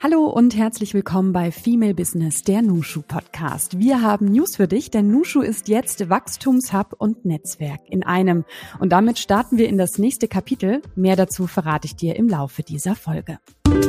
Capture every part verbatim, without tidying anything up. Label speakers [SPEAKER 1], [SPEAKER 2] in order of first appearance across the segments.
[SPEAKER 1] Hallo und herzlich willkommen bei Female Business, der Nushu Podcast. Wir haben News für dich, denn Nushu ist jetzt Wachstumshub und Netzwerk in einem. Und damit starten wir in das nächste Kapitel. Mehr dazu verrate ich dir im Laufe dieser Folge.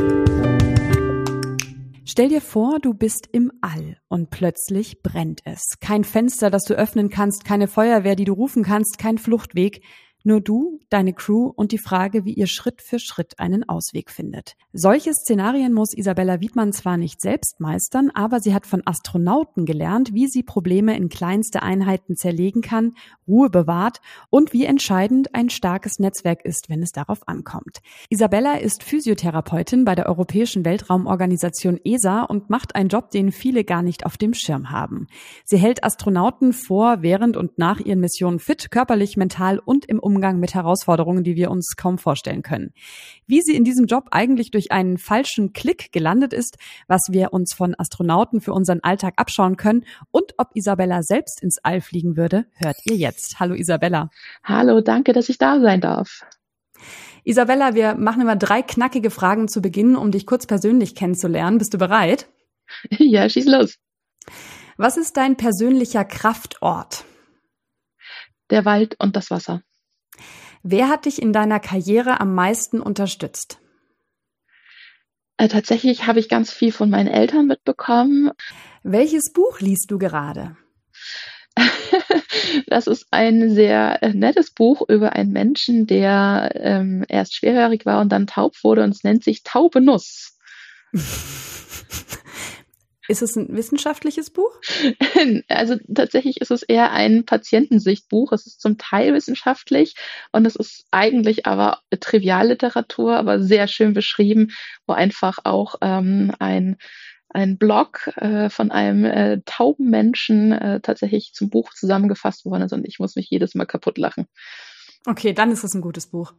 [SPEAKER 1] Stell dir vor, du bist im All und plötzlich brennt es. Kein Fenster, das du öffnen kannst, keine Feuerwehr, die du rufen kannst, kein Fluchtweg. Nur du, deine Crew und die Frage, wie ihr Schritt für Schritt einen Ausweg findet. Solche Szenarien muss Isabella Wiedmann zwar nicht selbst meistern, aber sie hat von Astronauten gelernt, wie sie Probleme in kleinste Einheiten zerlegen kann, Ruhe bewahrt und wie entscheidend ein starkes Netzwerk ist, wenn es darauf ankommt. Isabella ist Physiotherapeutin bei der Europäischen Weltraumorganisation E S A und macht einen Job, den viele gar nicht auf dem Schirm haben. Sie hält Astronauten vor, während und nach ihren Missionen fit, körperlich, mental und im Umgang mit Herausforderungen, die wir uns kaum vorstellen können. Wie sie in diesem Job eigentlich durch einen falschen Klick gelandet ist, was wir uns von Astronauten für unseren Alltag abschauen können und ob Isabella selbst ins All fliegen würde, hört ihr jetzt. Hallo Isabella.
[SPEAKER 2] Hallo, danke, dass ich da sein darf.
[SPEAKER 1] Isabella, wir machen immer drei knackige Fragen zu Beginn, um dich kurz persönlich kennenzulernen. Bist du bereit?
[SPEAKER 2] Ja, schieß los.
[SPEAKER 1] Was ist dein persönlicher Kraftort?
[SPEAKER 2] Der Wald und das Wasser.
[SPEAKER 1] Wer hat dich in deiner Karriere am meisten unterstützt?
[SPEAKER 2] Äh, tatsächlich habe ich ganz viel von meinen Eltern mitbekommen.
[SPEAKER 1] Welches Buch liest du gerade?
[SPEAKER 2] Das ist ein sehr äh, nettes Buch über einen Menschen, der ähm, erst schwerhörig war und dann taub wurde, und es nennt sich Taube Nuss.
[SPEAKER 1] Ist es ein wissenschaftliches Buch?
[SPEAKER 2] Also tatsächlich ist es eher ein Patientensichtbuch. Es ist zum Teil wissenschaftlich und es ist eigentlich aber Trivialliteratur, aber sehr schön beschrieben, wo einfach auch ähm, ein ein Blog äh, von einem äh, tauben Menschen äh, tatsächlich zum Buch zusammengefasst worden ist, und ich muss mich jedes Mal kaputt lachen.
[SPEAKER 1] Okay, dann ist es ein gutes Buch.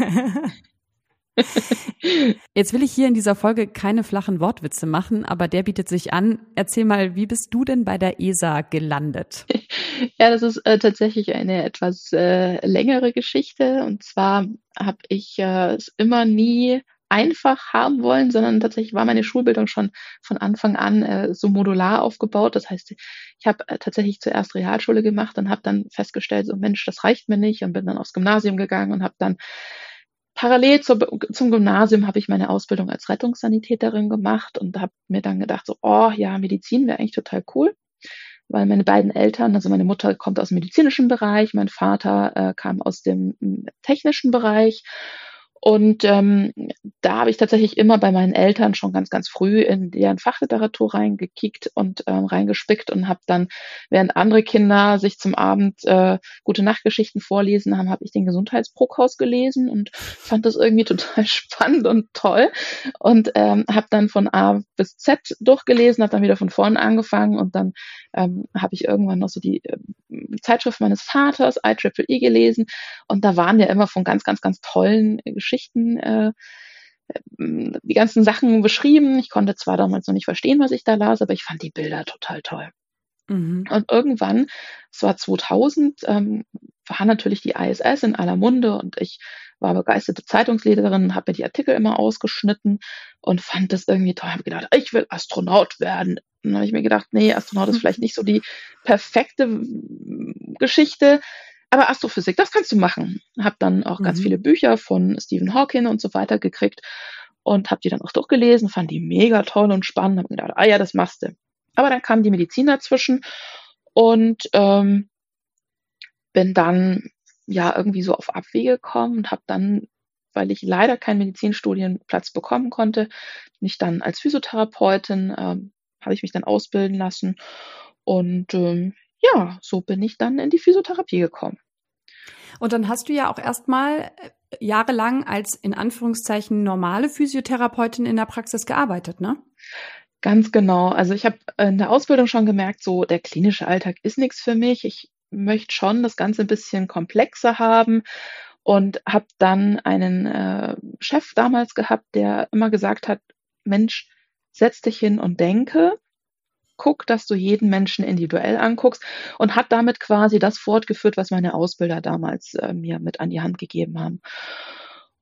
[SPEAKER 1] Jetzt will ich hier in dieser Folge keine flachen Wortwitze machen, aber der bietet sich an. Erzähl mal, wie bist du denn bei der E S A gelandet?
[SPEAKER 2] Ja, das ist äh, tatsächlich eine etwas äh, längere Geschichte. Und zwar habe ich äh, es immer nie einfach haben wollen, sondern tatsächlich war meine Schulbildung schon von Anfang an äh, so modular aufgebaut. Das heißt, ich habe äh, tatsächlich zuerst Realschule gemacht und habe dann festgestellt, so Mensch, das reicht mir nicht, und bin dann aufs Gymnasium gegangen und habe dann parallel zur, zum Gymnasium habe ich meine Ausbildung als Rettungssanitäterin gemacht und habe mir dann gedacht, so, oh ja, Medizin wäre eigentlich total cool, weil meine beiden Eltern, also meine Mutter kommt aus dem medizinischen Bereich, mein Vater äh, kam aus dem m, technischen Bereich. Und ähm, da habe ich tatsächlich immer bei meinen Eltern schon ganz, ganz früh in deren Fachliteratur reingekickt und ähm, reingespickt und habe dann, während andere Kinder sich zum Abend äh, Gute-Nacht-Geschichten vorlesen haben, habe ich den Gesundheitsbruckhaus gelesen und fand das irgendwie total spannend und toll und ähm, habe dann von A bis Z durchgelesen, habe dann wieder von vorne angefangen und dann ähm, habe ich irgendwann noch so die äh, Zeitschrift meines Vaters, I E E E, gelesen, und da waren ja immer von ganz, ganz, ganz tollen äh, Geschichten, äh, die ganzen Sachen beschrieben. Ich konnte zwar damals noch nicht verstehen, was ich da las, aber ich fand die Bilder total toll. Mhm. Und irgendwann, es war zweitausend, ähm, war natürlich die I S S in aller Munde und ich war begeisterte Zeitungsleserin, habe mir die Artikel immer ausgeschnitten und fand das irgendwie toll. Habe gedacht, ich will Astronaut werden. Und dann habe ich mir gedacht, nee, Astronaut ist vielleicht nicht so die perfekte Geschichte, aber Astrophysik, das kannst du machen. Habe dann auch mhm. ganz viele Bücher von Stephen Hawking und so weiter gekriegt und habe die dann auch durchgelesen, fand die mega toll und spannend. Habe gedacht, ah ja, das machst du. Aber dann kam die Medizin dazwischen und ähm, bin dann ja irgendwie so auf Abwege gekommen und habe dann, weil ich leider keinen Medizinstudienplatz bekommen konnte, mich dann als Physiotherapeutin, ähm, habe ich mich dann ausbilden lassen und ähm, ja, so bin ich dann in die Physiotherapie gekommen.
[SPEAKER 1] Und dann hast du ja auch erstmal jahrelang als in Anführungszeichen normale Physiotherapeutin in der Praxis gearbeitet, ne?
[SPEAKER 2] Ganz genau. Also ich habe in der Ausbildung schon gemerkt, so der klinische Alltag ist nichts für mich. Ich möchte schon das Ganze ein bisschen komplexer haben und habe dann einen äh, Chef damals gehabt, der immer gesagt hat, Mensch, setz dich hin und denke. Guck, dass du jeden Menschen individuell anguckst, und hat damit quasi das fortgeführt, was meine Ausbilder damals äh, mir mit an die Hand gegeben haben.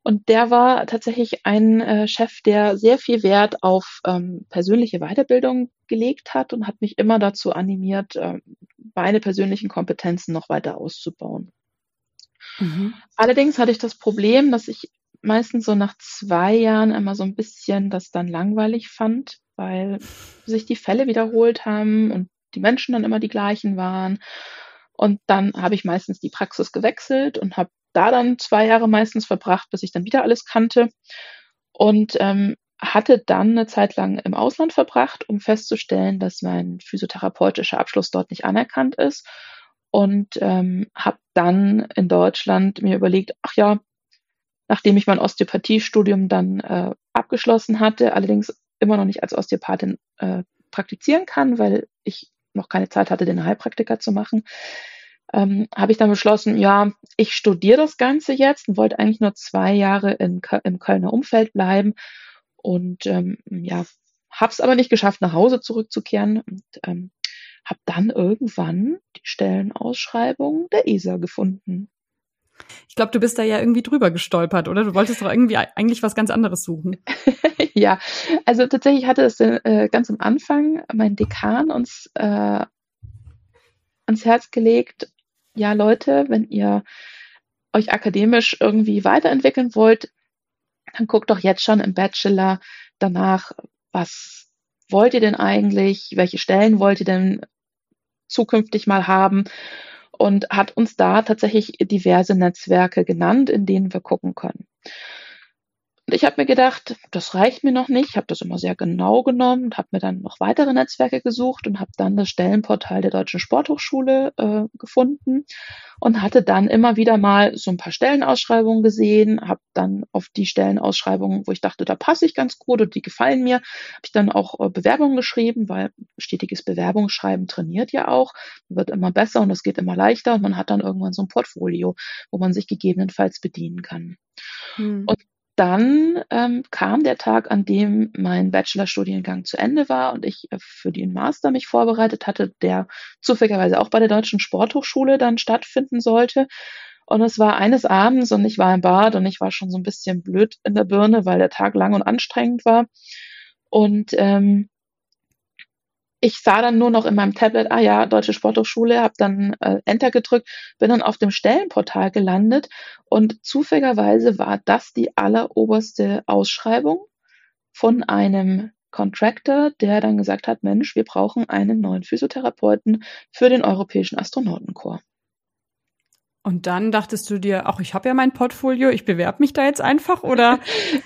[SPEAKER 2] Und der war tatsächlich ein äh, Chef, der sehr viel Wert auf ähm, persönliche Weiterbildung gelegt hat und hat mich immer dazu animiert, äh, meine persönlichen Kompetenzen noch weiter auszubauen.
[SPEAKER 1] Mhm.
[SPEAKER 2] Allerdings hatte ich das Problem, dass ich meistens so nach zwei Jahren immer so ein bisschen das dann langweilig fand, weil sich die Fälle wiederholt haben und die Menschen dann immer die gleichen waren. Und dann habe ich meistens die Praxis gewechselt und habe da dann zwei Jahre meistens verbracht, bis ich dann wieder alles kannte. Und ähm, hatte dann eine Zeit lang im Ausland verbracht, um festzustellen, dass mein physiotherapeutischer Abschluss dort nicht anerkannt ist. Und ähm, habe dann in Deutschland mir überlegt, ach ja, nachdem ich mein Osteopathiestudium dann äh, abgeschlossen hatte, allerdings immer noch nicht als Osteopathin äh, praktizieren kann, weil ich noch keine Zeit hatte, den Heilpraktiker zu machen, ähm, habe ich dann beschlossen, ja, ich studiere das Ganze jetzt und wollte eigentlich nur zwei Jahre in, Kö- im Kölner Umfeld bleiben und ähm, ja, habe es aber nicht geschafft, nach Hause zurückzukehren und ähm, habe dann irgendwann die Stellenausschreibung der E S A gefunden.
[SPEAKER 1] Ich glaube, du bist da ja irgendwie drüber gestolpert, oder? Du wolltest doch irgendwie eigentlich was ganz anderes suchen.
[SPEAKER 2] Ja, also tatsächlich hatte es äh, ganz am Anfang mein Dekan uns äh, ans Herz gelegt, ja Leute, wenn ihr euch akademisch irgendwie weiterentwickeln wollt, dann guckt doch jetzt schon im Bachelor danach, was wollt ihr denn eigentlich, welche Stellen wollt ihr denn zukünftig mal haben und hat uns da tatsächlich diverse Netzwerke genannt, in denen wir gucken können. Und ich habe mir gedacht, das reicht mir noch nicht. Ich habe das immer sehr genau genommen und habe mir dann noch weitere Netzwerke gesucht und habe dann das Stellenportal der Deutschen Sporthochschule äh, gefunden und hatte dann immer wieder mal so ein paar Stellenausschreibungen gesehen, habe dann auf die Stellenausschreibungen, wo ich dachte, da passe ich ganz gut und die gefallen mir, habe ich dann auch äh, Bewerbungen geschrieben, weil stetiges Bewerbungsschreiben trainiert ja auch, wird immer besser und es geht immer leichter und man hat dann irgendwann so ein Portfolio, wo man sich gegebenenfalls bedienen kann.
[SPEAKER 1] Hm.
[SPEAKER 2] Und dann ähm, kam der Tag, an dem mein Bachelorstudiengang zu Ende war und ich äh, für den Master mich vorbereitet hatte, der zufälligerweise auch bei der Deutschen Sporthochschule dann stattfinden sollte. Und es war eines Abends und ich war im Bad und ich war schon so ein bisschen blöd in der Birne, weil der Tag lang und anstrengend war. Und ähm, ich sah dann nur noch in meinem Tablet, ah ja, Deutsche Sporthochschule, habe dann äh, Enter gedrückt, bin dann auf dem Stellenportal gelandet und zufälligerweise war das die alleroberste Ausschreibung von einem Contractor, der dann gesagt hat, Mensch, wir brauchen einen neuen Physiotherapeuten für den Europäischen Astronautenkorps.
[SPEAKER 1] Und dann dachtest du dir, ach, ich habe ja mein Portfolio, ich bewerbe mich da jetzt einfach, oder?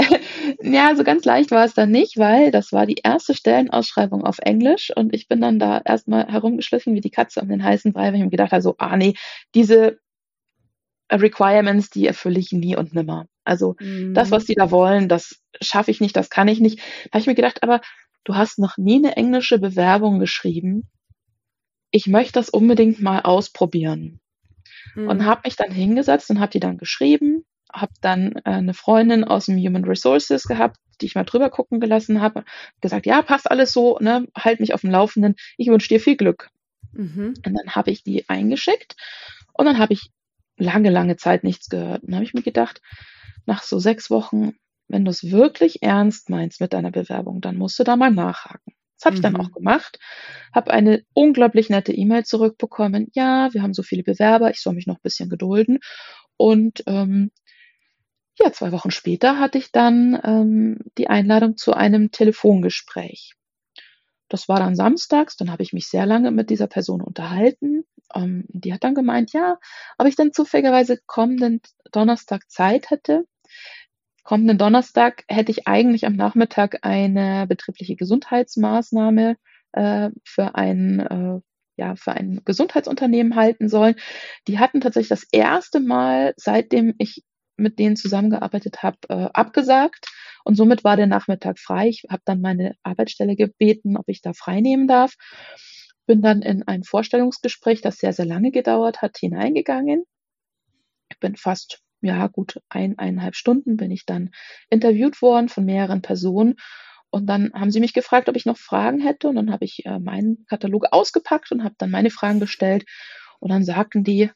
[SPEAKER 2] Ja, so ganz leicht war es dann nicht, weil das war die erste Stellenausschreibung auf Englisch und ich bin dann da erstmal herumgeschlichen wie die Katze um den heißen Brei, weil ich mir gedacht habe, so, ah nee, diese Requirements, die erfülle ich nie und nimmer. Also das, was
[SPEAKER 1] Mhm.
[SPEAKER 2] die da wollen, das schaffe ich nicht, das kann ich nicht. Da habe ich mir gedacht, aber du hast noch nie eine englische Bewerbung geschrieben. Ich möchte das unbedingt mal ausprobieren. Und
[SPEAKER 1] Mhm.
[SPEAKER 2] habe mich dann hingesetzt und habe die dann geschrieben, habe dann äh, eine Freundin aus dem Human Resources gehabt, die ich mal drüber gucken gelassen habe, gesagt, ja, passt alles so, ne, halt mich auf dem Laufenden, ich wünsche dir viel Glück.
[SPEAKER 1] Mhm.
[SPEAKER 2] Und dann habe ich die eingeschickt und dann habe ich lange, lange Zeit nichts gehört. Und dann habe ich mir gedacht, nach so sechs Wochen, wenn du es wirklich ernst meinst mit deiner Bewerbung, dann musst du da mal nachhaken. Das habe ich dann auch
[SPEAKER 1] Mhm.
[SPEAKER 2] gemacht, habe eine unglaublich nette E-Mail zurückbekommen. Ja, wir haben so viele Bewerber, ich soll mich noch ein bisschen gedulden. Und ähm, ja, zwei Wochen später hatte ich dann ähm, die Einladung zu einem Telefongespräch. Das war dann samstags, dann habe ich mich sehr lange mit dieser Person unterhalten. Ähm, die hat dann gemeint, ja, ob ich dann zufälligerweise kommenden Donnerstag Zeit hätte. Kommenden Donnerstag hätte ich eigentlich am Nachmittag eine betriebliche Gesundheitsmaßnahme äh, für ein äh, ja, für ein Gesundheitsunternehmen halten sollen. Die hatten tatsächlich das erste Mal, seitdem ich mit denen zusammengearbeitet habe, äh, abgesagt. Und somit war der Nachmittag frei. Ich habe dann meine Arbeitsstelle gebeten, ob ich da frei nehmen darf. Bin dann in ein Vorstellungsgespräch, das sehr, sehr lange gedauert hat, hineingegangen. Ich bin fast, ja, gut ein, eineinhalb Stunden bin ich dann interviewt worden von mehreren Personen. Und dann haben sie mich gefragt, ob ich noch Fragen hätte. Und dann habe ich äh, meinen Katalog ausgepackt und habe dann meine Fragen gestellt. Und dann sagten die,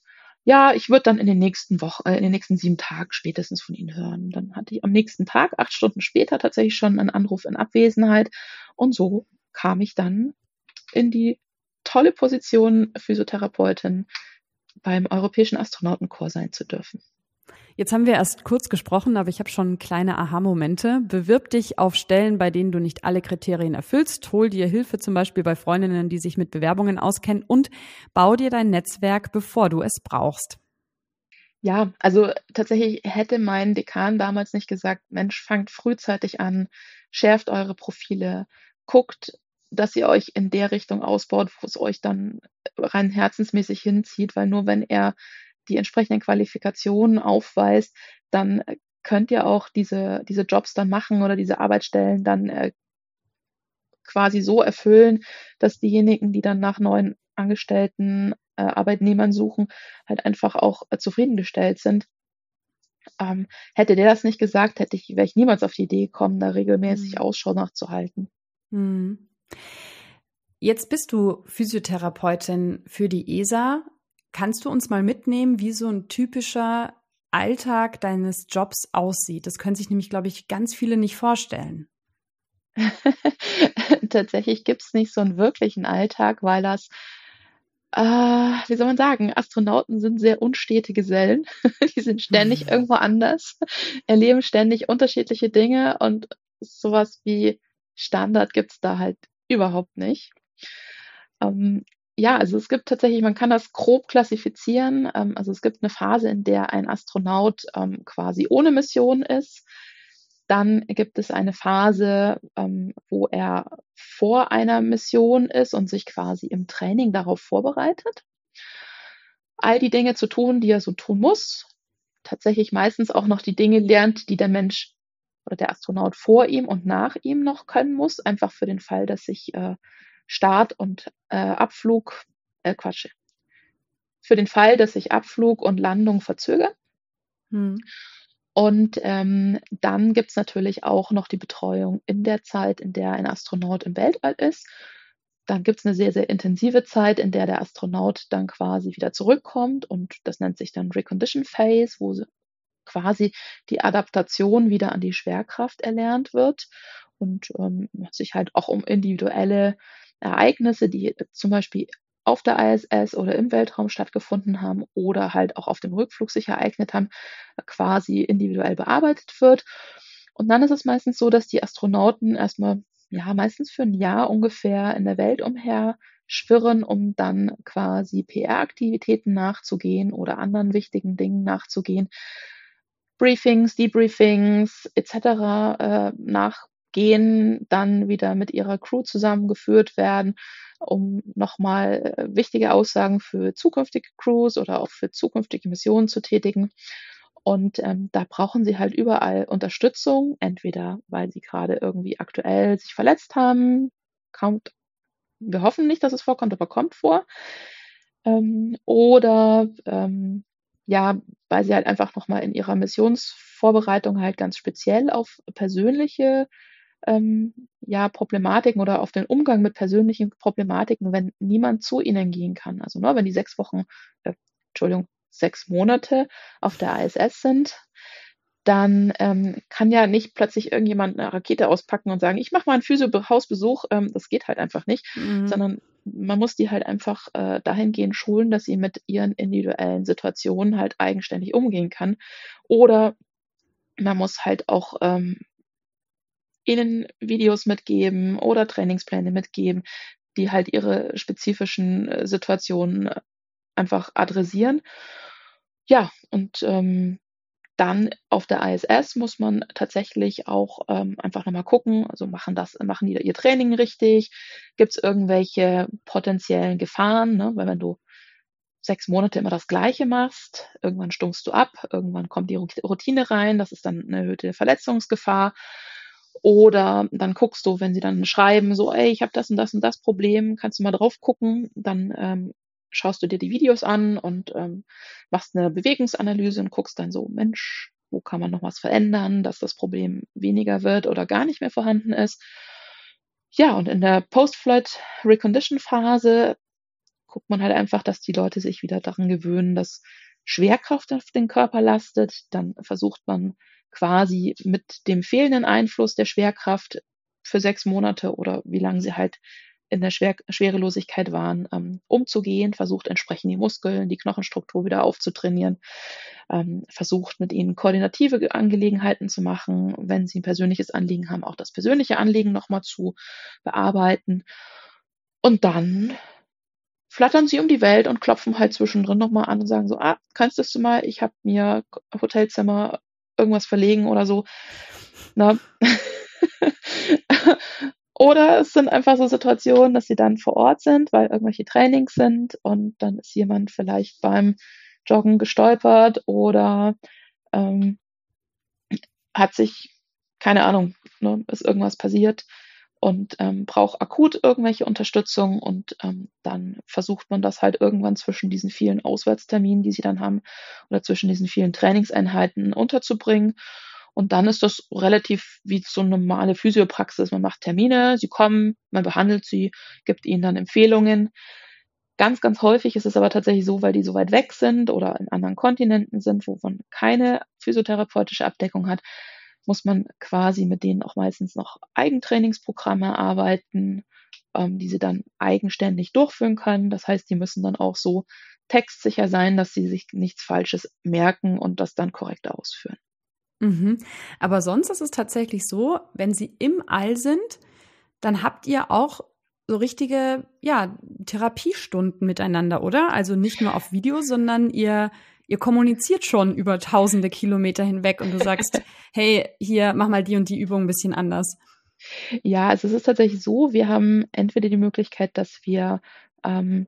[SPEAKER 2] ja, ich würde dann in den nächsten Wochen, äh, in den nächsten sieben Tagen spätestens von Ihnen hören. Dann hatte ich am nächsten Tag, acht Stunden später, tatsächlich schon einen Anruf in Abwesenheit. Und so kam ich dann in die tolle Position, Physiotherapeutin beim Europäischen Astronautenkorps sein zu dürfen.
[SPEAKER 1] Jetzt haben wir erst kurz gesprochen, aber ich habe schon kleine Aha-Momente. Bewirb dich auf Stellen, bei denen du nicht alle Kriterien erfüllst. Hol dir Hilfe zum Beispiel bei Freundinnen, die sich mit Bewerbungen auskennen, und bau dir dein Netzwerk, bevor du es brauchst.
[SPEAKER 2] Ja, also tatsächlich hätte mein Dekan damals nicht gesagt, Mensch, fangt frühzeitig an, schärft eure Profile, guckt, dass ihr euch in der Richtung ausbaut, wo es euch dann rein herzensmäßig hinzieht, weil nur wenn er die entsprechenden Qualifikationen aufweist, dann äh, könnt ihr auch diese, diese Jobs dann machen oder diese Arbeitsstellen dann äh, quasi so erfüllen, dass diejenigen, die dann nach neuen Angestellten, äh, Arbeitnehmern suchen, halt einfach auch äh, zufriedengestellt sind. Ähm, hätte der das nicht gesagt, hätte ich, wäre ich niemals auf die Idee gekommen, da regelmäßig
[SPEAKER 1] Hm.
[SPEAKER 2] Ausschau nachzuhalten.
[SPEAKER 1] Hm. Jetzt bist du Physiotherapeutin für die E S A. Kannst du uns mal mitnehmen, wie so ein typischer Alltag deines Jobs aussieht? Das können sich nämlich, glaube ich, ganz viele nicht vorstellen.
[SPEAKER 2] Tatsächlich gibt's nicht so einen wirklichen Alltag, weil das, äh, wie soll man sagen, Astronauten sind sehr unstete Gesellen. Die sind ständig irgendwo anders, erleben ständig unterschiedliche Dinge und sowas wie Standard gibt's da halt überhaupt nicht. Ähm, ja, also es gibt tatsächlich, man kann das grob klassifizieren. Ähm, also es gibt eine Phase, in der ein Astronaut ähm, quasi ohne Mission ist. Dann gibt es eine Phase, ähm, wo er vor einer Mission ist und sich quasi im Training darauf vorbereitet, all die Dinge zu tun, die er so tun muss. Tatsächlich meistens auch noch die Dinge lernt, die der Mensch oder der Astronaut vor ihm und nach ihm noch können muss, einfach für den Fall, dass sich äh, Start und äh, Abflug, äh, Quatsch, für den Fall, dass sich Abflug und Landung verzögern.
[SPEAKER 1] Hm.
[SPEAKER 2] Und ähm, dann gibt's natürlich auch noch die Betreuung in der Zeit, in der ein Astronaut im Weltall ist. Dann gibt's eine sehr, sehr intensive Zeit, in der der Astronaut dann quasi wieder zurückkommt. Und das nennt sich dann Recondition Phase, wo quasi die Adaptation wieder an die Schwerkraft erlernt wird und ähm, sich halt auch um individuelle Ereignisse, die zum Beispiel auf der I S S oder im Weltraum stattgefunden haben oder halt auch auf dem Rückflug sich ereignet haben, quasi individuell bearbeitet wird. Und dann ist es meistens so, dass die Astronauten erstmal, ja, meistens für ein Jahr ungefähr in der Welt umher schwirren, um dann quasi P R-Aktivitäten nachzugehen oder anderen wichtigen Dingen nachzugehen, Briefings, Debriefings et cetera äh, nachgehen, dann wieder mit ihrer Crew zusammengeführt werden, um nochmal äh, wichtige Aussagen für zukünftige Crews oder auch für zukünftige Missionen zu tätigen. Und ähm, da brauchen sie halt überall Unterstützung, entweder weil sie gerade irgendwie aktuell sich verletzt haben, kommt, wir hoffen nicht, dass es vorkommt, aber kommt vor, ähm, oder ähm, ja, weil sie halt einfach nochmal in ihrer Missionsvorbereitung halt ganz speziell auf persönliche ähm, ja, Problematiken oder auf den Umgang mit persönlichen Problematiken, wenn niemand zu ihnen gehen kann. Also ne, wenn die sechs Wochen, äh, Entschuldigung, sechs Monate auf der I S S sind, dann ähm, kann ja nicht plötzlich irgendjemand eine Rakete auspacken und sagen, ich mache mal einen Physio-Hausbesuch. Ähm, das geht halt einfach nicht,
[SPEAKER 1] Mhm.
[SPEAKER 2] sondern man muss die halt einfach äh, dahingehend schulen, dass sie mit ihren individuellen Situationen halt eigenständig umgehen kann. Oder man muss halt auch ähm, ihnen Videos mitgeben oder Trainingspläne mitgeben, die halt ihre spezifischen äh, Situationen äh, einfach adressieren. Ja, und ähm, dann auf der I S S muss man tatsächlich auch ähm, einfach nochmal gucken, also machen das, machen die ihr Training richtig? Gibt es irgendwelche potenziellen Gefahren? Ne? Weil wenn du sechs Monate immer das Gleiche machst, irgendwann stumpfst du ab, irgendwann kommt die Routine rein, das ist dann eine erhöhte Verletzungsgefahr. Oder dann guckst du, wenn sie dann schreiben, so, ey, ich habe das und das und das Problem, kannst du mal drauf gucken, dann ähm, schaust du dir die Videos an und ähm, machst eine Bewegungsanalyse und guckst dann so, Mensch, wo kann man noch was verändern, dass das Problem weniger wird oder gar nicht mehr vorhanden ist. Ja, und in der Post-Flight Recondition Phase guckt man halt einfach, dass die Leute sich wieder daran gewöhnen, dass Schwerkraft auf den Körper lastet, dann versucht man quasi mit dem fehlenden Einfluss der Schwerkraft für sechs Monate oder wie lange sie halt in der Schwer Schwerelosigkeit waren, ähm, umzugehen, versucht entsprechend die Muskeln, die Knochenstruktur wieder aufzutrainieren, ähm, versucht mit ihnen koordinative Angelegenheiten zu machen, wenn sie ein persönliches Anliegen haben, auch das persönliche Anliegen nochmal zu bearbeiten. Und dann flattern sie um die Welt und klopfen halt zwischendrin nochmal an und sagen so, ah, kannst du mal, ich habe mir Hotelzimmer irgendwas verlegen oder so. Na? Oder es sind einfach so Situationen, dass sie dann vor Ort sind, weil irgendwelche Trainings sind und dann ist jemand vielleicht beim Joggen gestolpert oder ähm, hat sich, keine Ahnung, ne, ist irgendwas passiert und ähm, braucht akut irgendwelche Unterstützung und ähm, dann versucht man das halt irgendwann zwischen diesen vielen Auswärtsterminen, die sie dann haben, oder zwischen diesen vielen Trainingseinheiten unterzubringen. Und dann ist das relativ wie so eine normale Physiopraxis. Man macht Termine, sie kommen, man behandelt sie, gibt ihnen dann Empfehlungen. Ganz, ganz häufig ist es aber tatsächlich so, weil die so weit weg sind oder in anderen Kontinenten sind, wo man keine physiotherapeutische Abdeckung hat, muss man quasi mit denen auch meistens noch Eigentrainingsprogramme arbeiten, ähm, die sie dann eigenständig durchführen können. Das heißt, die müssen dann auch so textsicher sein, dass sie sich nichts Falsches merken und das dann korrekt ausführen.
[SPEAKER 1] Mhm. Aber sonst ist es tatsächlich so, wenn sie im All sind, dann habt ihr auch so richtige, ja, Therapiestunden miteinander, oder? Also nicht nur auf Video, sondern ihr, ihr kommuniziert schon über tausende Kilometer hinweg und du sagst, hey, hier, mach mal die und die Übung ein bisschen anders.
[SPEAKER 2] Ja, also es ist tatsächlich so, wir haben entweder die Möglichkeit, dass wir ähm,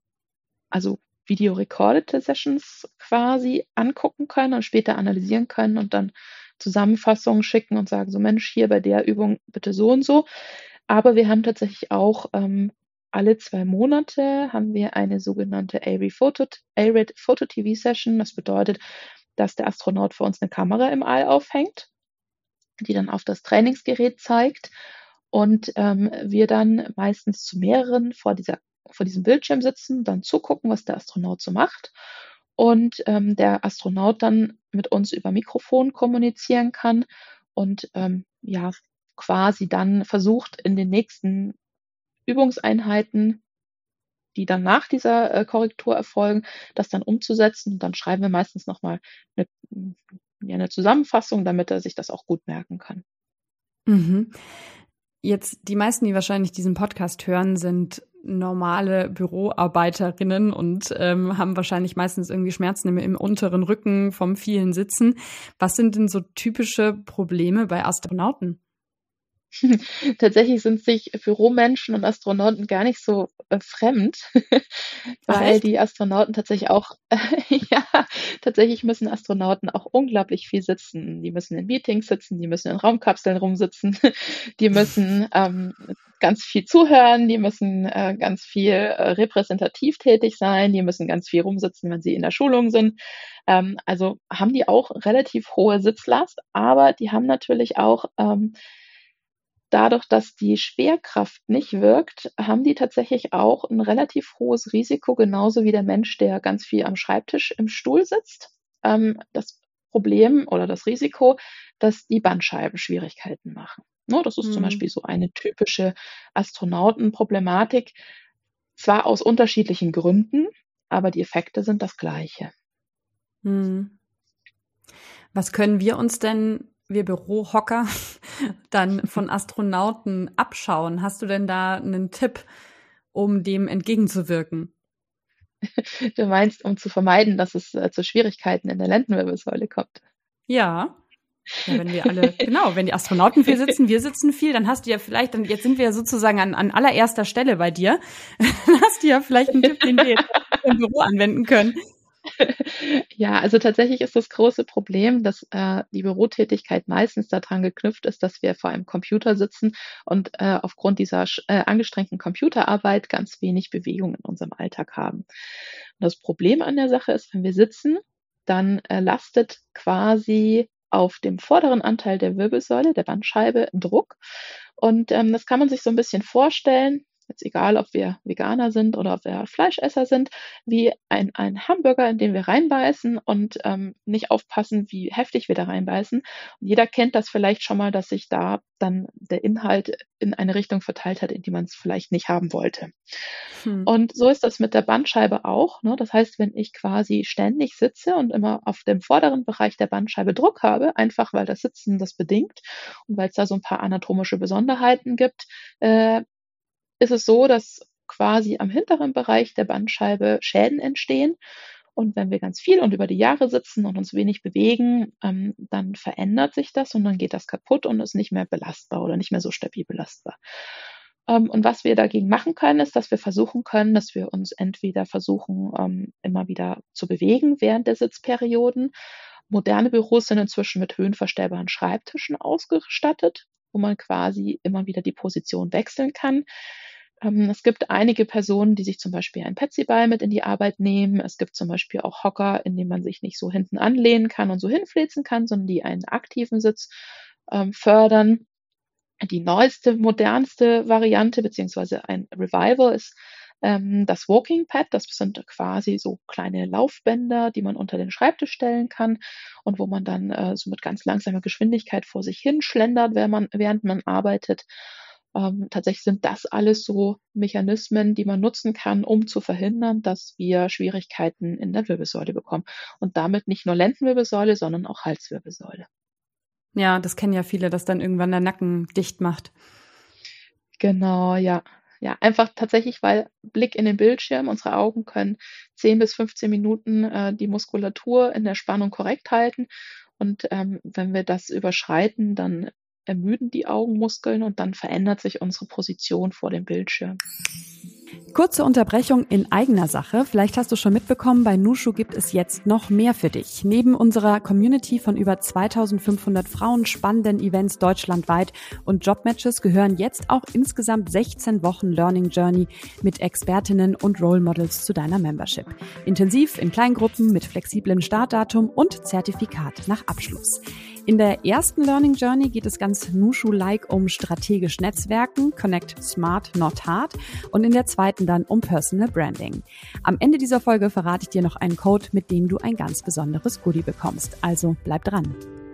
[SPEAKER 2] also video-recordete Sessions quasi angucken können und später analysieren können und dann Zusammenfassungen schicken und sagen so, Mensch, hier bei der Übung bitte so und so. Aber wir haben tatsächlich auch ähm, alle zwei Monate haben wir eine sogenannte A R I Photo, A R I Photo T V Session. Das bedeutet, dass der Astronaut für uns eine Kamera im All aufhängt, die dann auf das Trainingsgerät zeigt und ähm, wir dann meistens zu mehreren vor dieser vor diesem Bildschirm sitzen, dann zugucken, was der Astronaut so macht und ähm, der Astronaut dann mit uns über Mikrofon kommunizieren kann und ähm, ja quasi dann versucht in den nächsten Übungseinheiten, die dann nach dieser äh, Korrektur erfolgen, das dann umzusetzen und dann schreiben wir meistens nochmal eine, ja, eine Zusammenfassung, damit er sich das auch gut merken kann.
[SPEAKER 1] Mhm. Jetzt, die meisten, die wahrscheinlich diesen Podcast hören, sind normale Büroarbeiterinnen und ähm, haben wahrscheinlich meistens irgendwie Schmerzen im, im unteren Rücken vom vielen Sitzen. Was sind denn so typische Probleme bei Astronauten?
[SPEAKER 2] Tatsächlich sind sich Büromenschen und Astronauten gar nicht so äh, fremd,
[SPEAKER 1] Ach,
[SPEAKER 2] weil
[SPEAKER 1] echt?
[SPEAKER 2] die Astronauten tatsächlich auch, äh, ja, tatsächlich müssen Astronauten auch unglaublich viel sitzen. Die müssen in Meetings sitzen, die müssen in Raumkapseln rumsitzen, die müssen ähm, ganz viel zuhören, die müssen äh, ganz viel äh, repräsentativ tätig sein, die müssen ganz viel rumsitzen, wenn sie in der Schulung sind. Ähm, also haben die auch relativ hohe Sitzlast, aber die haben natürlich auch ähm, dadurch, dass die Schwerkraft nicht wirkt, haben die tatsächlich auch ein relativ hohes Risiko, genauso wie der Mensch, der ganz viel am Schreibtisch im Stuhl sitzt. Ähm, das Problem oder das Risiko, dass die Bandscheiben Schwierigkeiten machen. Ne, das ist zum
[SPEAKER 1] Hm.
[SPEAKER 2] Beispiel so eine typische Astronautenproblematik, zwar aus unterschiedlichen Gründen, aber die Effekte sind das gleiche.
[SPEAKER 1] Hm. Was können wir uns denn, wir Bürohocker, dann von Astronauten abschauen? Hast du denn da einen Tipp, um dem entgegenzuwirken?
[SPEAKER 2] Du meinst, um zu vermeiden, dass es äh, zu Schwierigkeiten in der Lendenwirbelsäule kommt?
[SPEAKER 1] Ja. Ja, wenn wir alle, genau, wenn die Astronauten viel sitzen, wir sitzen viel, dann hast du ja vielleicht, dann jetzt sind wir ja sozusagen an, an allererster Stelle bei dir, dann hast du ja vielleicht einen Tipp, den wir jetzt im Büro anwenden können.
[SPEAKER 2] Ja, also tatsächlich ist das große Problem, dass äh, die Bürotätigkeit meistens daran geknüpft ist, dass wir vor einem Computer sitzen und äh, aufgrund dieser äh, angestrengten Computerarbeit ganz wenig Bewegung in unserem Alltag haben. Und das Problem an der Sache ist, wenn wir sitzen, dann äh, lastet quasi auf dem vorderen Anteil der Wirbelsäule, der Bandscheibe, Druck. Und ähm, das kann man sich so ein bisschen vorstellen. jetzt egal, ob wir Veganer sind oder ob wir Fleischesser sind, wie ein, ein Hamburger, in den wir reinbeißen und ähm, nicht aufpassen, wie heftig wir da reinbeißen. Und jeder kennt das vielleicht schon mal, dass sich da dann der Inhalt in eine Richtung verteilt hat, in die man es vielleicht nicht haben wollte.
[SPEAKER 1] Hm.
[SPEAKER 2] Und so ist das mit der Bandscheibe auch. Ne? Das heißt, wenn ich quasi ständig sitze und immer auf dem vorderen Bereich der Bandscheibe Druck habe, einfach weil das Sitzen das bedingt und weil es da so ein paar anatomische Besonderheiten gibt, äh, ist es so, dass quasi am hinteren Bereich der Bandscheibe Schäden entstehen. Und wenn wir ganz viel und über die Jahre sitzen und uns wenig bewegen, ähm, dann verändert sich das und dann geht das kaputt und ist nicht mehr belastbar oder nicht mehr so stabil belastbar. Ähm, und was wir dagegen machen können, ist, dass wir versuchen können, dass wir uns entweder versuchen, ähm, immer wieder zu bewegen während der Sitzperioden. Moderne Büros sind inzwischen mit höhenverstellbaren Schreibtischen ausgestattet, wo man quasi immer wieder die Position wechseln kann. Ähm, es gibt einige Personen, die sich zum Beispiel ein Petsy-Ball mit in die Arbeit nehmen. Es gibt zum Beispiel auch Hocker, in denen man sich nicht so hinten anlehnen kann und so hinflitzen kann, sondern die einen aktiven Sitz ähm, fördern. Die neueste, modernste Variante, beziehungsweise ein Revival, ist ähm, das Walking Pad. Das sind quasi so kleine Laufbänder, die man unter den Schreibtisch stellen kann und wo man dann äh, so mit ganz langsamer Geschwindigkeit vor sich hin schlendert, während man, während man arbeitet. Ähm, tatsächlich sind das alles so Mechanismen, die man nutzen kann, um zu verhindern, dass wir Schwierigkeiten in der Wirbelsäule bekommen. Und damit nicht nur Lendenwirbelsäule, sondern auch Halswirbelsäule.
[SPEAKER 1] Ja, das kennen ja viele, dass dann irgendwann der Nacken dicht macht.
[SPEAKER 2] Genau, ja. Ja, einfach tatsächlich, weil Blick in den Bildschirm, unsere Augen können zehn bis fünfzehn Minuten äh, die Muskulatur in der Spannung korrekt halten. Und ähm, wenn wir das überschreiten, dann ermüden die Augenmuskeln und dann verändert sich unsere Position vor dem Bildschirm.
[SPEAKER 1] Kurze Unterbrechung in eigener Sache. Vielleicht hast du schon mitbekommen, bei Nushu gibt es jetzt noch mehr für dich. Neben unserer Community von über zweitausendfünfhundert Frauen, spannenden Events deutschlandweit und Jobmatches gehören jetzt auch insgesamt sechzehn Wochen Learning Journey mit Expertinnen und Role Models zu deiner Membership. Intensiv in Kleingruppen mit flexiblem Startdatum und Zertifikat nach Abschluss. In der ersten Learning Journey geht es ganz Nushu-like um strategisch Netzwerken, Connect Smart, not hard, und in der zweiten dann um Personal Branding. Am Ende dieser Folge verrate ich dir noch einen Code, mit dem du ein ganz besonderes Goodie bekommst. Also bleib dran.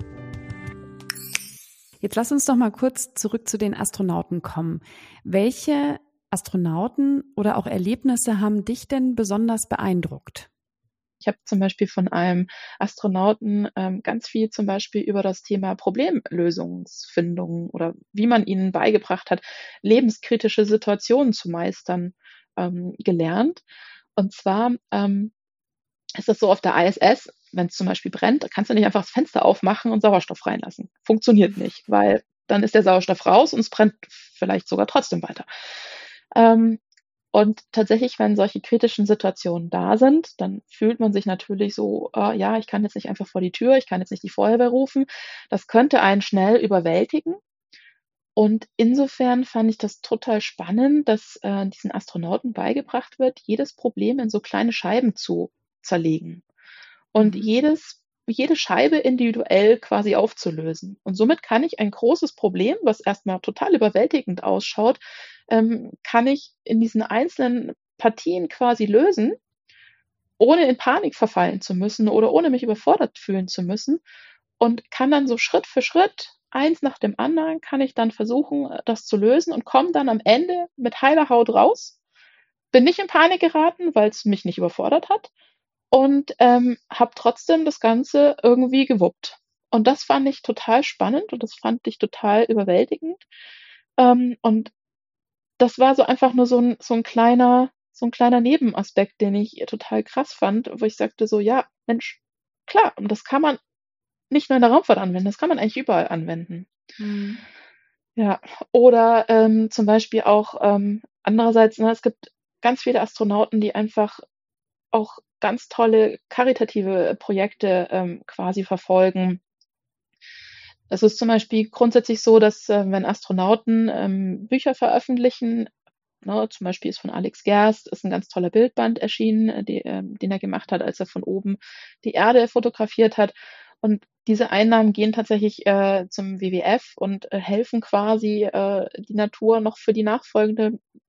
[SPEAKER 1] Jetzt lass uns doch mal kurz zurück zu den Astronauten kommen. Welche Astronauten oder auch Erlebnisse haben dich denn besonders beeindruckt?
[SPEAKER 2] Ich habe zum Beispiel von einem Astronauten ähm, ganz viel zum Beispiel über das Thema Problemlösungsfindung oder wie man ihnen beigebracht hat, lebenskritische Situationen zu meistern, ähm, gelernt. Und zwar ähm, ist das so auf der I S S, wenn es zum Beispiel brennt, da kannst du nicht einfach das Fenster aufmachen und Sauerstoff reinlassen. Funktioniert nicht, weil dann ist der Sauerstoff raus und es brennt vielleicht sogar trotzdem weiter. Ähm, Und tatsächlich, wenn solche kritischen Situationen da sind, dann fühlt man sich natürlich so, äh, ja, ich kann jetzt nicht einfach vor die Tür, ich kann jetzt nicht die Feuerwehr rufen. Das könnte einen schnell überwältigen. Und insofern fand ich das total spannend, dass äh, diesen Astronauten beigebracht wird, jedes Problem in so kleine Scheiben zu zerlegen und
[SPEAKER 1] Mhm.
[SPEAKER 2] jedes, jede Scheibe individuell quasi aufzulösen. Und somit kann ich ein großes Problem, was erstmal total überwältigend ausschaut, ähm, kann ich in diesen einzelnen Partien quasi lösen, ohne in Panik verfallen zu müssen oder ohne mich überfordert fühlen zu müssen und kann dann so Schritt für Schritt, eins nach dem anderen, kann ich dann versuchen, das zu lösen und komme dann am Ende mit heiler Haut raus, bin nicht in Panik geraten, weil es mich nicht überfordert hat und ähm, habe trotzdem das Ganze irgendwie gewuppt. Und das fand ich total spannend und das fand ich total überwältigend. Ähm, und das war so einfach nur so ein so ein kleiner so ein kleiner Nebenaspekt, den ich total krass fand, wo ich sagte so: „Ja, Mensch, klar, und das kann man nicht nur in der Raumfahrt anwenden, das kann man eigentlich überall anwenden."
[SPEAKER 1] Mhm.
[SPEAKER 2] Ja, oder, ähm, zum Beispiel auch, ähm, andererseits, ne, es gibt ganz viele Astronauten, die einfach auch ganz tolle karitative Projekte, ähm, quasi verfolgen. Es ist zum Beispiel grundsätzlich so, dass, äh, wenn Astronauten, ähm, Bücher veröffentlichen, ne, zum Beispiel ist von Alex Gerst ist 'n ganz toller Bildband erschienen, äh, de ähm, den er gemacht hat, als er von oben die Erde fotografiert hat. Und diese Einnahmen gehen tatsächlich, äh, zum W W F und, äh, helfen quasi, äh, die Natur noch für die nachfolgende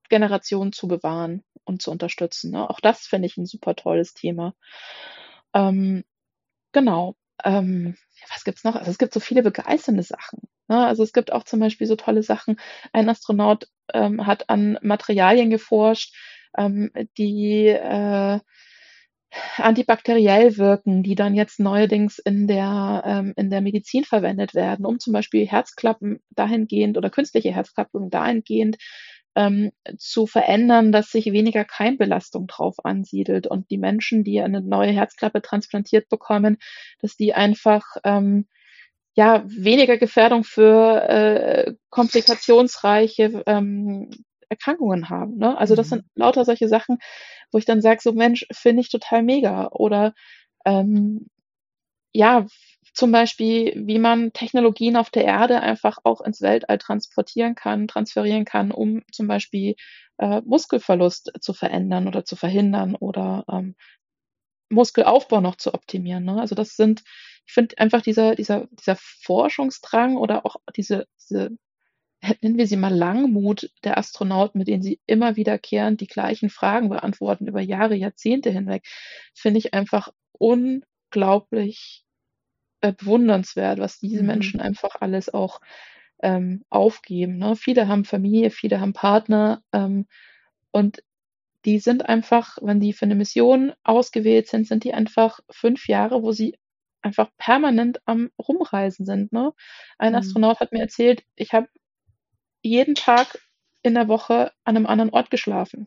[SPEAKER 2] Generationen zu bewahren und zu unterstützen. Ne? Auch das finde ich ein super tolles Thema. Ähm, genau. Ähm, ja, was gibt's noch? Also es gibt so viele begeisternde Sachen. Ne? Also es gibt auch zum Beispiel so tolle Sachen. Ein Astronaut ähm, hat an Materialien geforscht, ähm, die äh, antibakteriell wirken, die dann jetzt neuerdings in der, ähm, in der Medizin verwendet werden, um zum Beispiel Herzklappen dahingehend oder künstliche Herzklappen dahingehend ähm, zu verändern, dass sich weniger Keimbelastung drauf ansiedelt und die Menschen, die eine neue Herzklappe transplantiert bekommen, dass die einfach ähm, ja weniger Gefährdung für äh, komplikationsreiche ähm, Erkrankungen haben. Ne? Also das sind
[SPEAKER 1] Mhm.
[SPEAKER 2] lauter solche Sachen, wo ich dann sage, so Mensch, finde ich total mega. Oder ähm, ja, zum Beispiel, wie man Technologien auf der Erde einfach auch ins Weltall transportieren kann, transferieren kann, um zum Beispiel äh, Muskelverlust zu verändern oder zu verhindern oder ähm, Muskelaufbau noch zu optimieren. Ne? Also das sind, ich finde einfach dieser, dieser, dieser Forschungsdrang oder auch diese, diese, nennen wir sie mal Langmut der Astronauten, mit denen sie immer wiederkehrend die gleichen Fragen beantworten über Jahre, Jahrzehnte hinweg, finde ich einfach unglaublich äh, bewundernswert, was diese
[SPEAKER 1] Mhm.
[SPEAKER 2] Menschen einfach alles auch ähm, aufgeben. Ne? Viele haben Familie, viele haben Partner ähm, und die sind einfach, wenn die für eine Mission ausgewählt sind, sind die einfach fünf Jahre, wo sie einfach permanent am Rumreisen sind. Ne? Ein
[SPEAKER 1] Mhm.
[SPEAKER 2] Astronaut hat mir erzählt, ich habe jeden Tag in der Woche an einem anderen Ort geschlafen.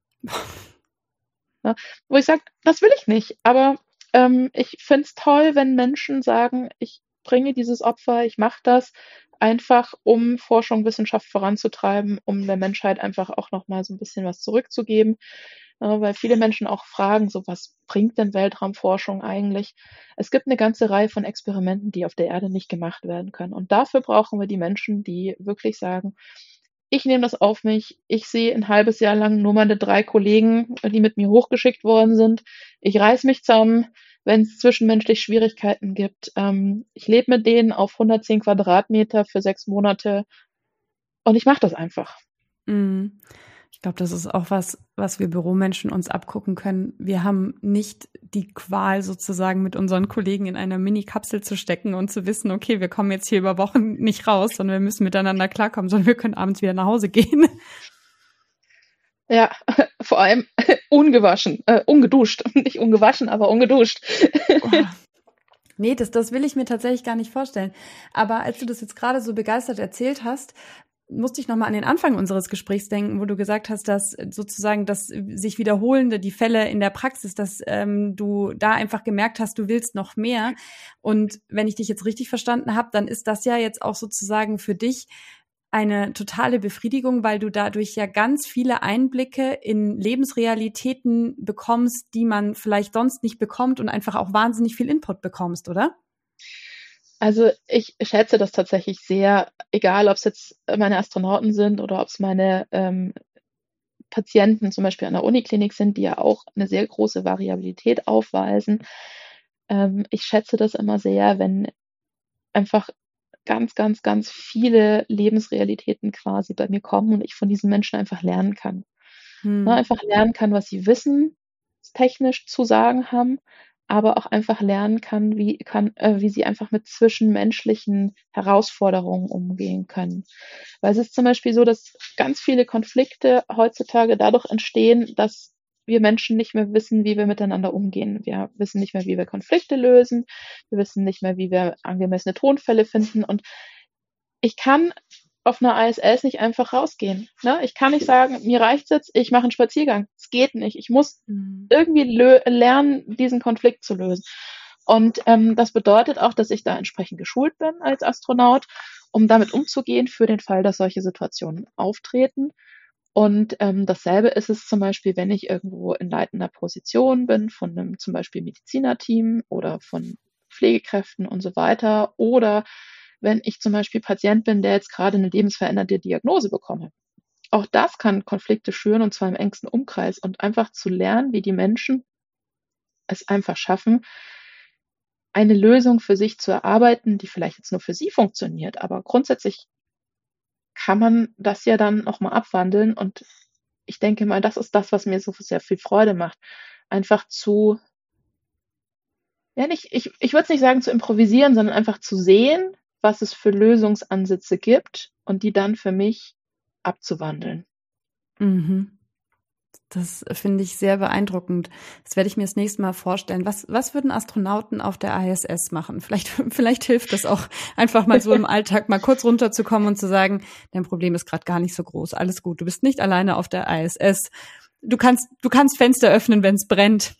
[SPEAKER 2] Ne? Wo ich sage, das will ich nicht. Aber ähm, ich finde es toll, wenn Menschen sagen, ich bringe dieses Opfer, ich mache das einfach, um Forschung, Wissenschaft voranzutreiben, um der Menschheit einfach auch nochmal so ein bisschen was zurückzugeben. Äh, weil viele Menschen auch fragen, so was bringt denn Weltraumforschung eigentlich? Es gibt eine ganze Reihe von Experimenten, die auf der Erde nicht gemacht werden können. Und dafür brauchen wir die Menschen, die wirklich sagen, ich nehme das auf mich. Ich sehe ein halbes Jahr lang nur meine drei Kollegen, die mit mir hochgeschickt worden sind. Ich reiß mich zusammen, wenn es zwischenmenschlich Schwierigkeiten gibt. Ähm, ich lebe mit denen auf hundertzehn Quadratmeter für sechs Monate und ich mache das einfach.
[SPEAKER 1] Mhm. Ich glaube, das ist auch was, was wir Büromenschen uns abgucken können. Wir haben nicht die Qual, sozusagen mit unseren Kollegen in einer Mini-Kapsel zu stecken und zu wissen, okay, wir kommen jetzt hier über Wochen nicht raus, sondern wir müssen miteinander klarkommen, sondern wir können abends wieder nach Hause gehen.
[SPEAKER 2] Ja, vor allem ungewaschen, äh, ungeduscht. Nicht ungewaschen, aber ungeduscht.
[SPEAKER 1] Oh. Nee, das, das will ich mir tatsächlich gar nicht vorstellen. Aber als du das jetzt gerade so begeistert erzählt hast, musste ich nochmal an den Anfang unseres Gesprächs denken, wo du gesagt hast, dass sozusagen das sich wiederholende, die Fälle in der Praxis, dass ähm, du da einfach gemerkt hast, du willst noch mehr. Und wenn ich dich jetzt richtig verstanden habe, dann ist das ja jetzt auch sozusagen für dich eine totale Befriedigung, weil du dadurch ja ganz viele Einblicke in Lebensrealitäten bekommst, die man vielleicht sonst nicht bekommt und einfach auch wahnsinnig viel Input bekommst, oder?
[SPEAKER 2] Also ich schätze das tatsächlich sehr, egal ob es jetzt meine Astronauten sind oder ob es meine ähm, Patienten zum Beispiel an der Uniklinik sind, die ja auch eine sehr große Variabilität aufweisen. Ähm, ich schätze das immer sehr, wenn einfach ganz, ganz, ganz viele Lebensrealitäten quasi bei mir kommen und ich von diesen Menschen einfach lernen kann. Ne,
[SPEAKER 1] Hm.
[SPEAKER 2] einfach lernen kann, was sie wissenstechnisch zu sagen haben, aber auch einfach lernen kann, wie kann äh, wie sie einfach mit zwischenmenschlichen Herausforderungen umgehen können. Weil es ist zum Beispiel so, dass ganz viele Konflikte heutzutage dadurch entstehen, dass wir Menschen nicht mehr wissen, wie wir miteinander umgehen. Wir wissen nicht mehr, wie wir Konflikte lösen. Wir wissen nicht mehr, wie wir angemessene Tonfälle finden. Und ich kann auf einer I S S nicht einfach rausgehen. Ne? Ich kann nicht sagen, mir reicht's jetzt, ich mache einen Spaziergang. Es geht nicht. Ich muss
[SPEAKER 1] Hm.
[SPEAKER 2] irgendwie lö- lernen, diesen Konflikt zu lösen. Und ähm, das bedeutet auch, dass ich da entsprechend geschult bin als Astronaut, um damit umzugehen für den Fall, dass solche Situationen auftreten. Und ähm, dasselbe ist es zum Beispiel, wenn ich irgendwo in leitender Position bin, von einem zum Beispiel Medizinerteam oder von Pflegekräften und so weiter. Oder wenn ich zum Beispiel Patient bin, der jetzt gerade eine lebensverändernde Diagnose bekomme. Auch das kann Konflikte schüren und zwar im engsten Umkreis. Und einfach zu lernen, wie die Menschen es einfach schaffen, eine Lösung für sich zu erarbeiten, die vielleicht jetzt nur für sie funktioniert. Aber grundsätzlich kann man das ja dann nochmal abwandeln und ich denke mal, das ist das, was mir so sehr viel Freude macht. Einfach zu, ja nicht, ich, ich würde es nicht sagen zu improvisieren, sondern einfach zu sehen, was es für Lösungsansätze gibt und die dann für mich abzuwandeln.
[SPEAKER 1] Mhm. Das finde ich sehr beeindruckend. Das werde ich mir das nächste Mal vorstellen. Was, was würden Astronauten auf der I S S machen? Vielleicht, vielleicht hilft das auch, einfach mal so im Alltag mal kurz runterzukommen und zu sagen, dein Problem ist gerade gar nicht so groß. Alles gut. Du bist nicht alleine auf der I S S. Du kannst, du kannst Fenster öffnen, wenn es brennt.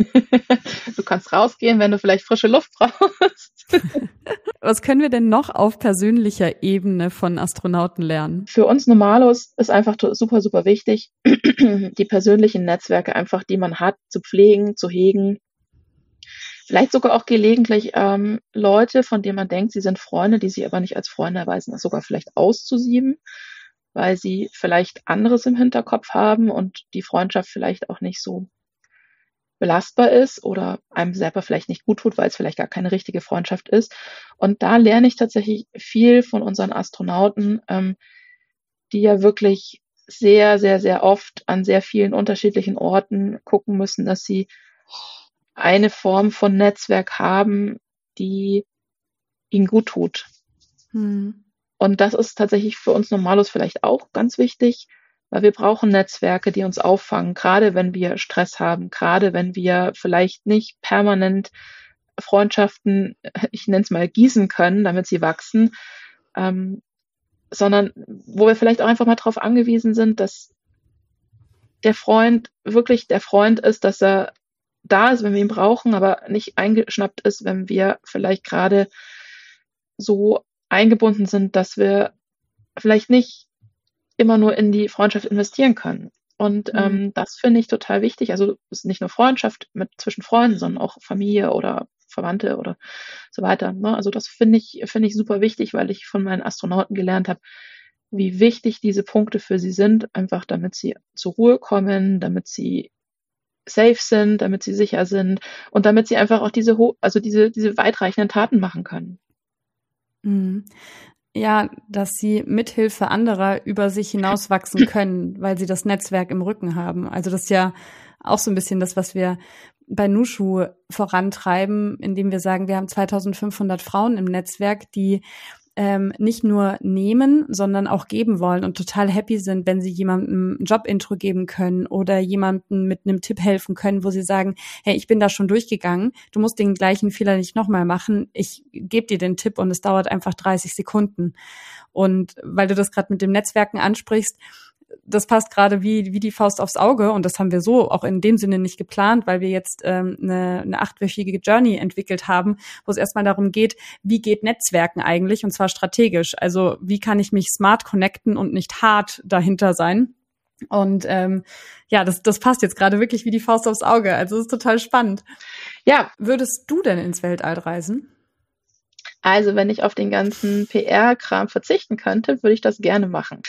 [SPEAKER 2] Du kannst rausgehen, wenn du vielleicht frische Luft brauchst.
[SPEAKER 1] Was können wir denn noch auf persönlicher Ebene von Astronauten lernen?
[SPEAKER 2] Für uns Normalos ist einfach super, super wichtig, die persönlichen Netzwerke einfach, die man hat, zu pflegen, zu hegen. Vielleicht sogar auch gelegentlich ähm, Leute, von denen man denkt, sie sind Freunde, die sie aber nicht als Freunde erweisen, das sogar vielleicht auszusieben, weil sie vielleicht anderes im Hinterkopf haben und die Freundschaft vielleicht auch nicht so belastbar ist oder einem selber vielleicht nicht gut tut, weil es vielleicht gar keine richtige Freundschaft ist. Und da lerne ich tatsächlich viel von unseren Astronauten, ähm, die ja wirklich sehr, sehr, sehr oft an sehr vielen unterschiedlichen Orten gucken müssen, dass sie eine Form von Netzwerk haben, die ihnen gut tut.
[SPEAKER 1] Hm.
[SPEAKER 2] Und das ist tatsächlich für uns Normalos vielleicht auch ganz wichtig, weil wir brauchen Netzwerke, die uns auffangen, gerade wenn wir Stress haben, gerade wenn wir vielleicht nicht permanent Freundschaften, ich nenne es mal, gießen können, damit sie wachsen, ähm, sondern wo wir vielleicht auch einfach mal darauf angewiesen sind, dass der Freund wirklich der Freund ist, dass er da ist, wenn wir ihn brauchen, aber nicht eingeschnappt ist, wenn wir vielleicht gerade so eingebunden sind, dass wir vielleicht nicht immer nur in die Freundschaft investieren können. Und
[SPEAKER 1] Mhm.
[SPEAKER 2] ähm, das finde ich total wichtig. Also es ist nicht nur Freundschaft mit zwischen Freunden, sondern auch Familie oder Verwandte oder so weiter. Ne? Also das finde ich, finde ich super wichtig, weil ich von meinen Astronauten gelernt habe, wie wichtig diese Punkte für sie sind, einfach damit sie zur Ruhe kommen, damit sie safe sind, damit sie sicher sind und damit sie einfach auch diese, also diese, diese weitreichenden Taten machen können.
[SPEAKER 1] Mhm. Ja, dass sie mithilfe anderer über sich hinauswachsen können, weil sie das Netzwerk im Rücken haben. Also das ist ja auch so ein bisschen das, was wir bei Nushu vorantreiben, indem wir sagen, wir haben zweitausendfünfhundert Frauen im Netzwerk, die ähm, nicht nur nehmen, sondern auch geben wollen und total happy sind, wenn sie jemandem ein Jobintro geben können oder jemandem mit einem Tipp helfen können, wo sie sagen, hey, ich bin da schon durchgegangen, du musst den gleichen Fehler nicht nochmal machen, ich gebe dir den Tipp und es dauert einfach dreißig Sekunden. Und weil du das gerade mit dem Netzwerken ansprichst, das passt gerade wie wie die Faust aufs Auge und das haben wir so auch in dem Sinne nicht geplant, weil wir jetzt ähm, eine, eine achtwöchige Journey entwickelt haben, wo es erstmal darum geht, wie geht Netzwerken eigentlich und zwar strategisch. Also wie kann ich mich smart connecten und nicht hart dahinter sein. Und ähm, ja, das das passt jetzt gerade wirklich wie die Faust aufs Auge. Also es ist total spannend.
[SPEAKER 2] Ja.
[SPEAKER 1] Würdest du denn ins Weltall reisen?
[SPEAKER 2] Also wenn ich auf den ganzen P R-Kram verzichten könnte, würde ich das gerne machen.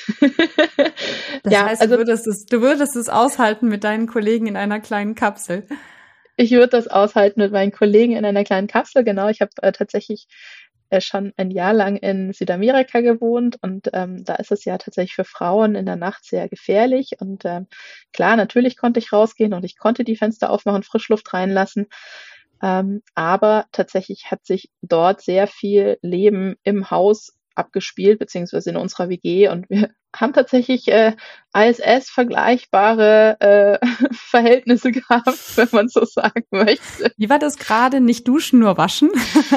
[SPEAKER 1] Das
[SPEAKER 2] ja,
[SPEAKER 1] heißt,
[SPEAKER 2] also,
[SPEAKER 1] du würdest es, du würdest es aushalten mit deinen Kollegen in einer kleinen Kapsel.
[SPEAKER 2] Ich würde das aushalten mit meinen Kollegen in einer kleinen Kapsel. Genau, ich habe äh, tatsächlich äh, schon ein Jahr lang in Südamerika gewohnt und ähm, da ist es ja tatsächlich für Frauen in der Nacht sehr gefährlich. Und ähm, klar, natürlich konnte ich rausgehen und ich konnte die Fenster aufmachen, Frischluft reinlassen. Ähm, aber tatsächlich hat sich dort sehr viel Leben im Haus abgespielt, beziehungsweise in unserer W G. Und wir haben tatsächlich äh, I S S-vergleichbare äh, Verhältnisse gehabt, wenn man so sagen möchte.
[SPEAKER 1] Wie war das gerade? Nicht duschen, nur waschen?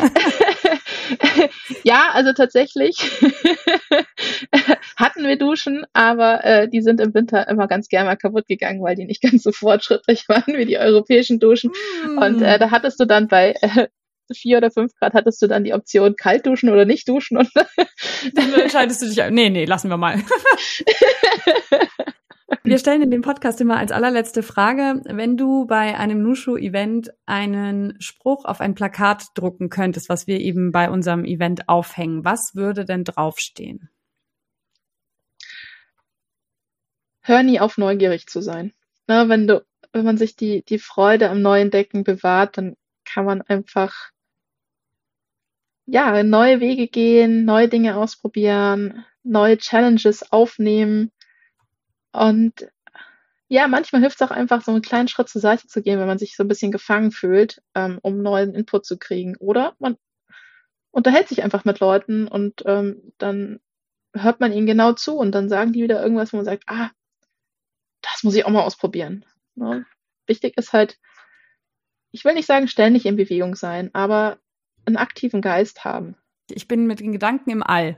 [SPEAKER 2] Ja, also tatsächlich hatten wir Duschen, aber äh, die sind im Winter immer ganz gerne mal kaputt gegangen, weil die nicht ganz so fortschrittlich waren wie die europäischen Duschen. Mm. Und äh, da hattest du dann bei äh, vier oder fünf Grad hattest du dann die Option kalt duschen oder nicht duschen. Und
[SPEAKER 1] dann entscheidest du dich, nee, nee, lassen wir mal. Wir stellen in dem Podcast immer als allerletzte Frage, wenn du bei einem Nushu-Event einen Spruch auf ein Plakat drucken könntest, was wir eben bei unserem Event aufhängen, was würde denn draufstehen?
[SPEAKER 2] Hör nie auf, neugierig zu sein. Na, wenn du, wenn man sich die, die Freude am Neuentdecken bewahrt, dann kann man einfach ja, neue Wege gehen, neue Dinge ausprobieren, neue Challenges aufnehmen und Ja, manchmal hilft es auch einfach, so einen kleinen Schritt zur Seite zu gehen, wenn man sich so ein bisschen gefangen fühlt, ähm, um neuen Input zu kriegen. Oder man unterhält sich einfach mit Leuten und, ähm, dann hört man ihnen genau zu und dann sagen die wieder irgendwas, wo man sagt: „Ah, das muss ich auch mal ausprobieren“, ne? Wichtig ist halt, ich will nicht sagen, ständig in Bewegung sein, aber einen aktiven Geist haben.
[SPEAKER 1] Ich bin mit den Gedanken im All.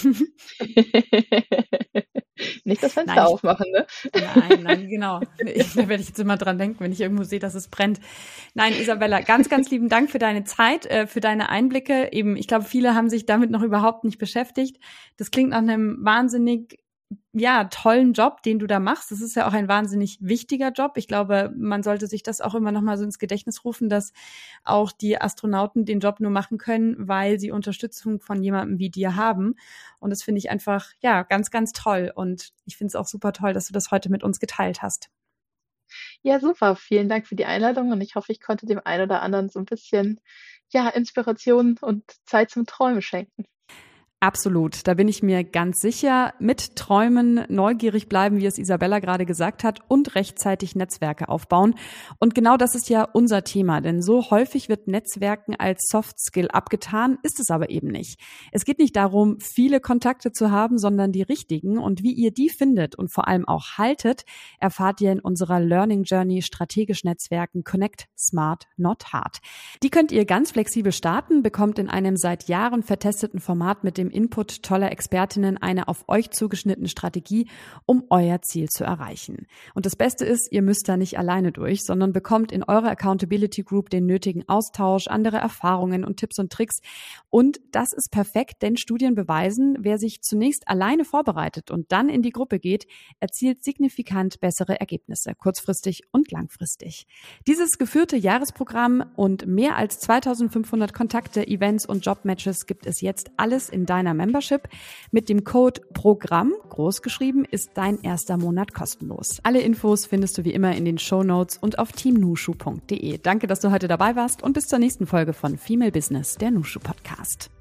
[SPEAKER 2] Nicht das
[SPEAKER 1] Nein,
[SPEAKER 2] Fenster
[SPEAKER 1] ich,
[SPEAKER 2] aufmachen, ne?
[SPEAKER 1] nein, nein, genau. Ich, da werde ich jetzt immer dran denken, wenn ich irgendwo sehe, dass es brennt. Nein, Isabella, ganz, ganz lieben Dank für deine Zeit, äh, für deine Einblicke. Eben, ich glaube, viele haben sich damit noch überhaupt nicht beschäftigt. Das klingt nach einem wahnsinnig ja, tollen Job, den du da machst. Das ist ja auch ein wahnsinnig wichtiger Job. Ich glaube, man sollte sich das auch immer noch mal so ins Gedächtnis rufen, dass auch die Astronauten den Job nur machen können, weil sie Unterstützung von jemandem wie dir haben. Und das finde ich einfach, ja, ganz, ganz toll. Und ich finde es auch super toll, dass du das heute mit uns geteilt hast.
[SPEAKER 2] Ja, super. Vielen Dank für die Einladung und ich hoffe, ich konnte dem einen oder anderen so ein bisschen, ja, Inspiration und Zeit zum Träumen schenken.
[SPEAKER 1] Absolut, da bin ich mir ganz sicher. Mit Träumen, neugierig bleiben, wie es Isabella gerade gesagt hat, und rechtzeitig Netzwerke aufbauen. Und genau das ist ja unser Thema, denn so häufig wird Netzwerken als Soft Skill abgetan, ist es aber eben nicht. Es geht nicht darum, viele Kontakte zu haben, sondern die richtigen. Und wie ihr die findet und vor allem auch haltet, erfahrt ihr in unserer Learning Journey Strategisch Netzwerken Connect Smart Not Hard. Die könnt ihr ganz flexibel starten, bekommt in einem seit Jahren vertesteten Format mit dem Input toller Expertinnen eine auf euch zugeschnittene Strategie, um euer Ziel zu erreichen. Und das Beste ist, ihr müsst da nicht alleine durch, sondern bekommt in eurer Accountability Group den nötigen Austausch, andere Erfahrungen und Tipps und Tricks. Und das ist perfekt, denn Studien beweisen, wer sich zunächst alleine vorbereitet und dann in die Gruppe geht, erzielt signifikant bessere Ergebnisse, kurzfristig und langfristig. Dieses geführte Jahresprogramm und mehr als zweitausendfünfhundert Kontakte, Events und Jobmatches gibt es jetzt alles in deiner Membership. Mit dem Code PROGRAMM, großgeschrieben, ist dein erster Monat kostenlos. Alle Infos findest du wie immer in den Shownotes und auf team nushu punkt de. Danke, dass du heute dabei warst und bis zur nächsten Folge von Female Business, der Nushu Podcast.